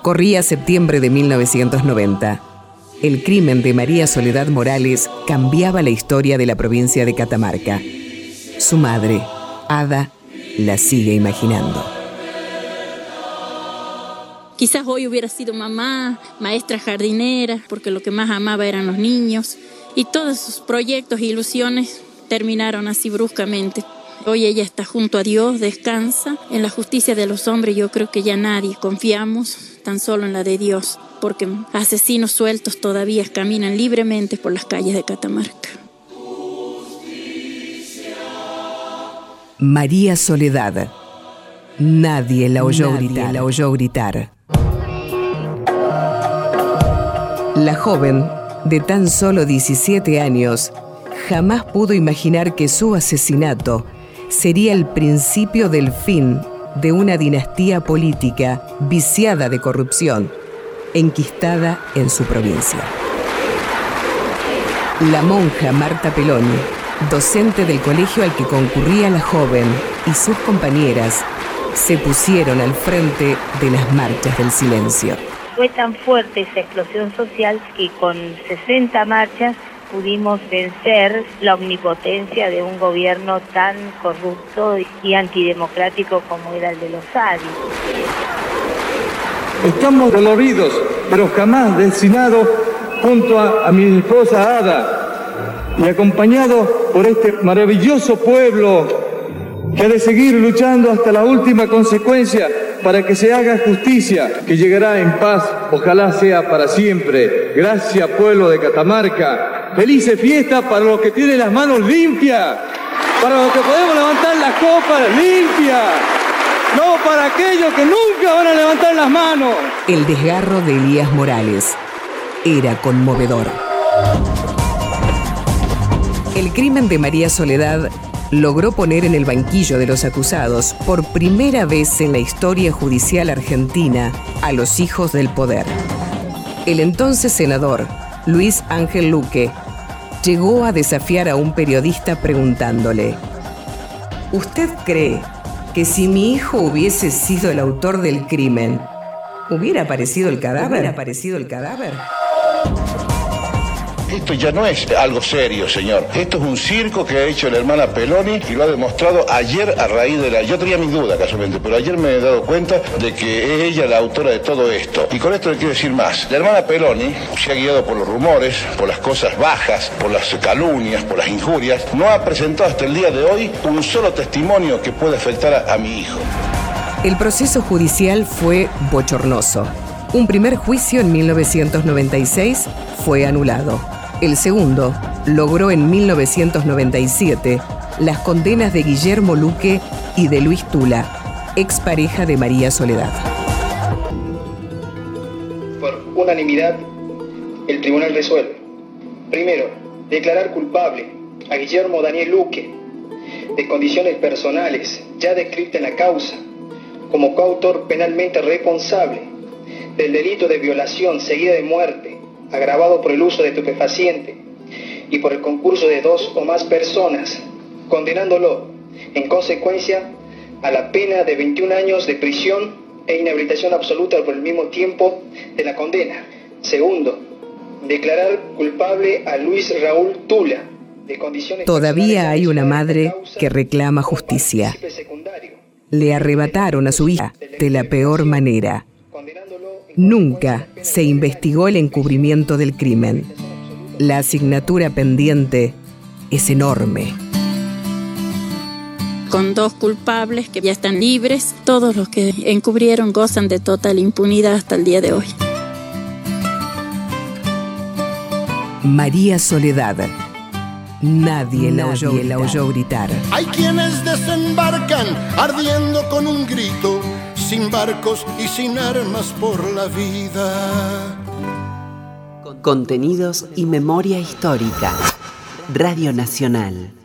Corría septiembre de 1990. El crimen de María Soledad Morales cambiaba la historia de la provincia de Catamarca. Su madre, Ada, la sigue imaginando. Quizás hoy hubiera sido mamá, maestra jardinera, porque lo que más amaba eran los niños. Y todos sus proyectos e ilusiones terminaron así bruscamente. Hoy ella está junto a Dios, descansa. En la justicia de los hombres yo creo que ya nadie confiamos, tan solo en la de Dios, porque asesinos sueltos todavía caminan libremente por las calles de Catamarca. María Soledad. Nadie la oyó gritar. La joven, de tan solo 17 años, jamás pudo imaginar que su asesinato sería el principio del fin de una dinastía política viciada de corrupción, enquistada en su provincia. La monja Marta Peloni, docente del colegio al que concurría la joven, y sus compañeras se pusieron al frente de las marchas del silencio. Fue tan fuerte esa explosión social que con 60 marchas pudimos vencer la omnipotencia de un gobierno tan corrupto y antidemocrático como era el de los Adi. Estamos doloridos, pero jamás destinados, junto a mi esposa Ada, y acompañados por este maravilloso pueblo que ha de seguir luchando hasta la última consecuencia para que se haga justicia, que llegará en paz, ojalá sea para siempre. Gracias, pueblo de Catamarca. Felices fiestas para los que tienen las manos limpias, para los que podemos levantar las copas limpias, no para aquellos que nunca van a levantar las manos. El desgarro de Elías Morales era conmovedor. El crimen de María Soledad logró poner en el banquillo de los acusados, por primera vez en la historia judicial argentina, a los hijos del poder. El entonces senador, Luis Ángel Luque, llegó a desafiar a un periodista preguntándole: ¿usted cree que si mi hijo hubiese sido el autor del crimen, hubiera aparecido el cadáver? Esto ya no es algo serio, señor. Esto es un circo que ha hecho la hermana Peloni y lo ha demostrado ayer a raíz de la... Yo tenía mis dudas, casualmente, pero ayer me he dado cuenta de que es ella la autora de todo esto. Y con esto le quiero decir más. La hermana Peloni se ha guiado por los rumores, por las cosas bajas, por las calumnias, por las injurias. No ha presentado hasta el día de hoy un solo testimonio que pueda afectar a mi hijo. El proceso judicial fue bochornoso. Un primer juicio en 1996 fue anulado. El segundo logró en 1997 las condenas de Guillermo Luque y de Luis Tula, expareja de María Soledad. Por unanimidad, el tribunal resuelve. Primero, declarar culpable a Guillermo Daniel Luque de condiciones personales ya descritas en la causa como coautor penalmente responsable del delito de violación seguida de muerte agravado por el uso de estupefaciente y por el concurso de 2 o más personas, condenándolo en consecuencia a la pena de 21 años de prisión e inhabilitación absoluta por el mismo tiempo de la condena. Segundo, declarar culpable a Luis Raúl Tula de condiciones... Todavía hay una madre que reclama justicia. Le arrebataron a su hija de la peor manera. Nunca se investigó el encubrimiento del crimen. La asignatura pendiente es enorme. Con 2 culpables que ya están libres, todos los que encubrieron gozan de total impunidad hasta el día de hoy. María Soledad. Nadie la oyó gritar. Hay quienes desembarcan ardiendo con un grito, sin barcos y sin armas por la vida. Contenidos y memoria histórica. Radio Nacional.